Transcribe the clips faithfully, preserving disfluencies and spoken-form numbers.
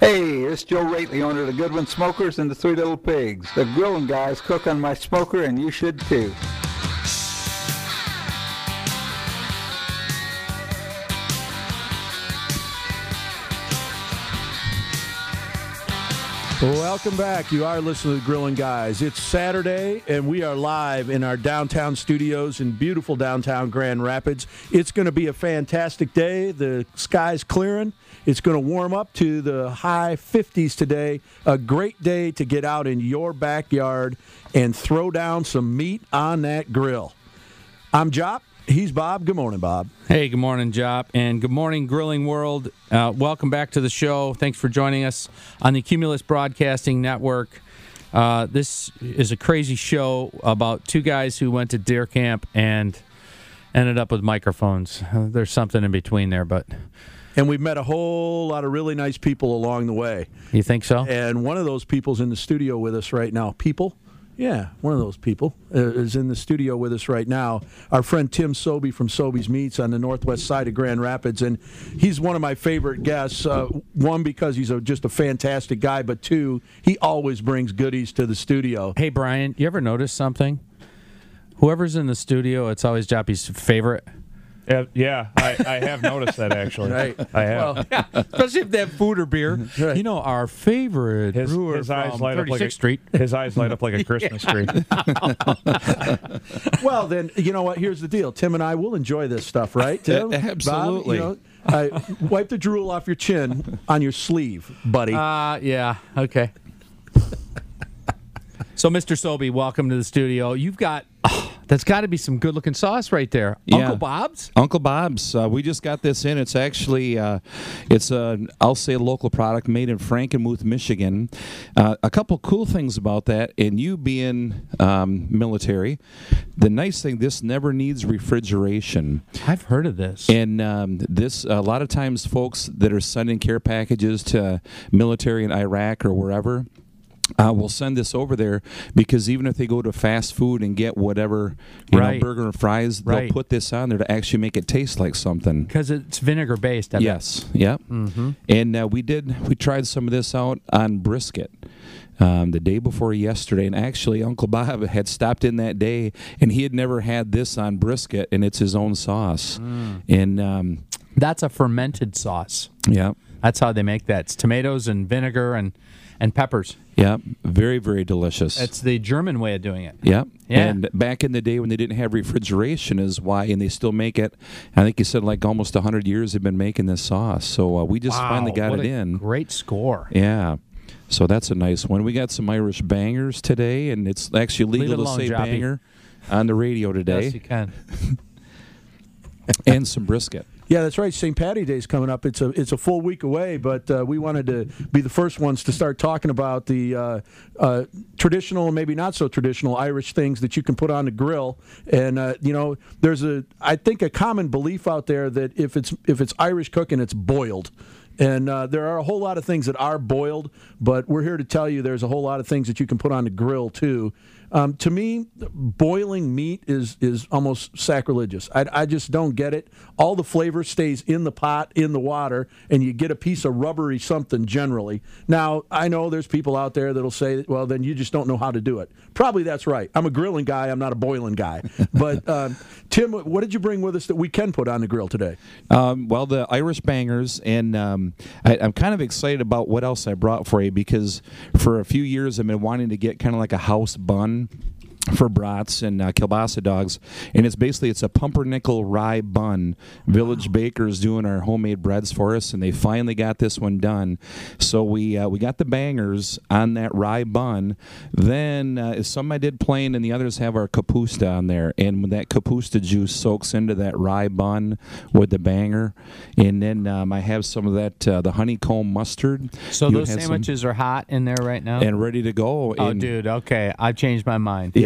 Hey, it's Joe Rate, the owner of the Goodwin Smokers and the Three Little Pigs. The grilling guys cook on my smoker, and you should too. Welcome back. You are listening to the Grilling Guys. It's Saturday, and we are live in our downtown studios in beautiful downtown Grand Rapids. It's going to be a fantastic day. The sky's clearing. It's going to warm up to the high fifties today. A great day to get out in your backyard and throw down some meat on that grill. I'm Jop. He's Bob. Good morning, Bob. Hey, good morning, Jop, and good morning, Grilling World. Uh, welcome back to the show. Thanks for joining us on the Cumulus Broadcasting Network. Uh, this is a crazy show about two guys who went to deer camp and ended up with microphones. Uh, there's something in between there, but... And we've met a whole lot of really nice people along the way. You think so? And one of those people's in the studio with us right now. People? Yeah, one of those people uh, is in the studio with us right now. Our friend Tim Sobey from Sobey's Meats on the northwest side of Grand Rapids. And he's one of my favorite guests. Uh, one, because he's a, just a fantastic guy, but two, he always brings goodies to the studio. Hey, Brian, you ever notice something? Whoever's in the studio, it's always Joppy's favorite. Uh, yeah, I, I have noticed that, actually. Right. I have. Well, yeah, especially if they have food or beer. Right. You know, our favorite His, brewer his from eyes light up like a, thirty-sixth Street. His eyes light up like a Christmas tree. Well, then, you know what? Here's the deal. Tim and I will enjoy this stuff, right, Tim? Absolutely. Bob, you know, uh, wipe the drool off your chin on your sleeve, buddy. Uh, yeah, okay. So, Mister Sobey, welcome to the studio. You've got, oh, that's got to be some good-looking sauce right there. Yeah. Uncle Bob's? Uncle Bob's. Uh, we just got this in. It's actually, uh, it's a, I'll say a local product made in Frankenmuth, Michigan. Uh, a couple cool things about that, and you being um, military, the nice thing, this never needs refrigeration. I've heard of this. And um, this, a lot of times folks that are sending care packages to military in Iraq or wherever, Uh, we'll send this over there because even if they go to fast food and get whatever, you Right. know, burger and fries, Right. they'll put this on there to actually make it taste like something. Because it's vinegar-based. I bet. Yes, yep. Mm-hmm. And uh, we did, we tried some of this out on brisket um, the day before yesterday. And actually, Uncle Bob had stopped in that day, and he had never had this on brisket, and it's his own sauce. Mm. And um, That's a fermented sauce. yeah. That's how they make that. It's tomatoes and vinegar and, and peppers. Yeah, very, very delicious. It's the German way of doing it. Yep. Yeah. And back in the day when they didn't have refrigeration is why, and they still make it. I think you said like almost one hundred years they've been making this sauce. So uh, we just Wow, finally got what it a in. Great score. Yeah. So that's a nice one. We got some Irish bangers today, and it's actually Leave it legal to alone, say Joppy. banger on the radio today. Yes, you can. And some brisket. Yeah, that's right. Saint Patty Day's coming up. It's a it's a full week away, but uh, we wanted to be the first ones to start talking about the uh, uh, traditional and maybe not so traditional Irish things that you can put on the grill. And uh, you know, there's a I think a common belief out there that if it's if it's Irish cooking, it's boiled. And uh, there are a whole lot of things that are boiled, but we're here to tell you there's a whole lot of things that you can put on the grill too. Um, to me, boiling meat is is almost sacrilegious. I, I just don't get it. All the flavor stays in the pot, in the water, and you get a piece of rubbery something generally. Now, I know there's people out there that'll say, well, then you just don't know how to do it. Probably that's right. I'm a grilling guy. I'm not a boiling guy. But, um, Tim, what did you bring with us that we can put on the grill today? Um, well, the Irish bangers, and um, I, I'm kind of excited about what else I brought for you because for a few years I've been wanting to get kind of like a house bun for brats and uh, kielbasa dogs, and it's basically it's a pumpernickel rye bun. Village Bakers doing our homemade breads for us, and they finally got this one done. So we uh, we got the bangers on that rye bun. Then uh, some I did plain, and the others have our kapusta on there. And when that kapusta juice soaks into that rye bun with the banger, and then um, I have some of that uh, the honeycomb mustard. So You those had some- sandwiches are hot in there right now? and ready to go. oh, And- dude, okay. I've changed my mind. Yeah.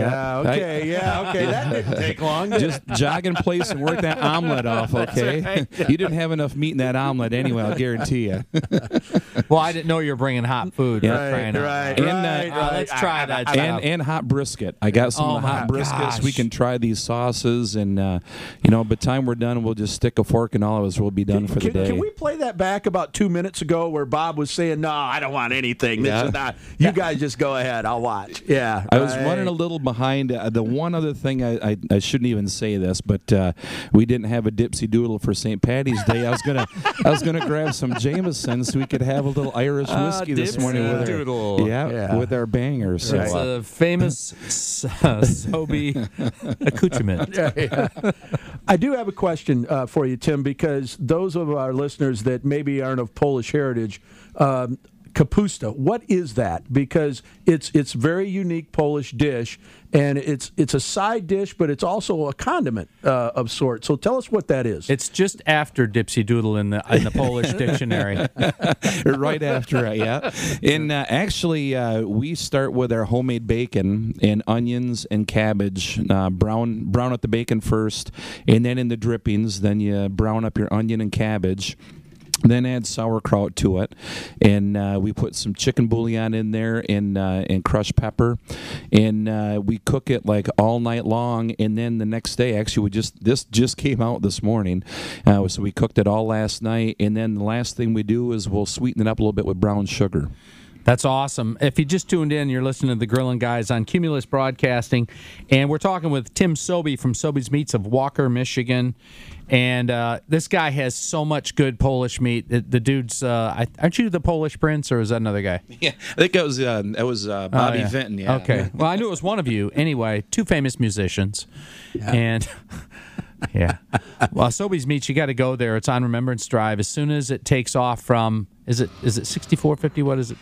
Yeah, okay, yeah, okay. That didn't take long. Did Just jog in place and work that omelet off, okay? right. You didn't have enough meat in that omelet anyway, I'll guarantee you. Well, I didn't know you were bringing hot food. Yeah. for crying out right, loud. And, uh, right, Uh, right. let's try that. Jeff. And, and hot brisket. I got some Oh of the my hot briskets. gosh. We can try these sauces, and uh, you know, by the time we're done, we'll just stick a fork in all of us. We'll be done for the Can, day. can we play that back about two minutes ago where Bob was saying, "No, I don't want anything. This Yeah. is not." You guys just go ahead. I'll watch. Yeah, I was right. running a little behind. Uh, the one other thing I, I, I shouldn't even say this, but uh, we didn't have a dipsy doodle for Saint Patty's Day. I was gonna I was gonna grab some Jameson so we could have a little Irish Ah, whiskey this dipsy morning with our doodle. yeah, Yeah. with our bangers. So, It's uh, a famous uh, Sobe accoutrement. Yeah, yeah. I do have a question uh, for you, Tim, because those of our listeners that maybe aren't of Polish heritage, um, kapusta, what is that? Because it's it's very unique Polish dish, and it's it's a side dish, but it's also a condiment uh, of sorts. So tell us what that is. It's just after Dipsy Doodle in the in the Polish dictionary. right after it, yeah. And uh, actually, uh, we start with our homemade bacon and onions and cabbage. Uh, brown brown up the bacon first, and then in the drippings, then you brown up your onion and cabbage. Then add sauerkraut to it, and uh, we put some chicken bouillon in there and uh, and crushed pepper, and uh, we cook it like all night long. And then the next day, actually, we just this just came out this morning, uh, so we cooked it all last night. And then the last thing we do is we'll sweeten it up a little bit with brown sugar. That's awesome. If you just tuned in, you're listening to the Grillin' Guys on Cumulus Broadcasting, and we're talking with Tim Sobe from Sobe's Meats of Walker, Michigan. And uh, this guy has so much good Polish meat. The, the dude's, uh, I, aren't you the Polish prince, or is that another guy? Yeah, I think it was uh, it was uh, Bobby Oh, yeah. Vinton. Yeah. Okay. Well, I knew it was one of you. Anyway, two famous musicians. And, yeah. Well, Sobe's Meats, you got to go there. It's on Remembrance Drive. As soon as it takes off from, is it is it sixty-four fifty? What is it?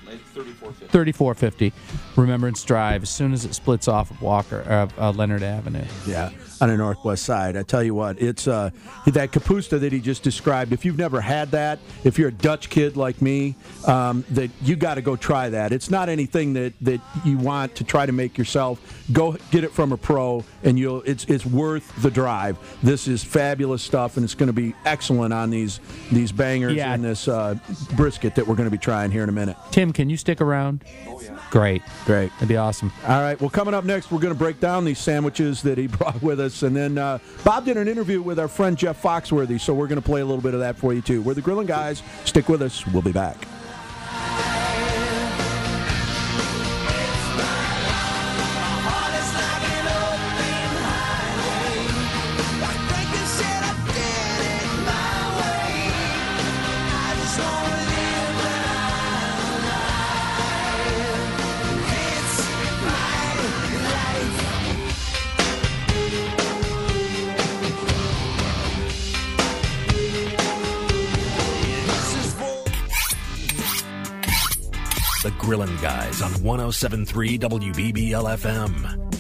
thirty-four fifty Remembrance Drive. As soon as it splits off of Walker, uh, uh, Leonard Avenue. Yeah, on the northwest side. I tell you what, it's uh, that kapusta that he just described. If you've never had that, if you're a Dutch kid like me, um, that you got to go try that. It's not anything that, that you want to try to make yourself. Go get it from a pro, and you'll. It's it's worth the drive. This is fabulous stuff, and it's going to be excellent on these these bangers Yeah. and this uh, brisket that we're going to be trying here in a minute. Tim, can you stick around? Oh, yeah. Great. Great. That'd be awesome. All right. Well, coming up next, we're going to break down these sandwiches that he brought with us. And then uh, Bob did an interview with our friend Jeff Foxworthy, so we're going to play a little bit of that for you, too. We're the Grillin' Guys. Stick with us. We'll be back. The Grillin' Guys on one oh seven point three W B B L F M.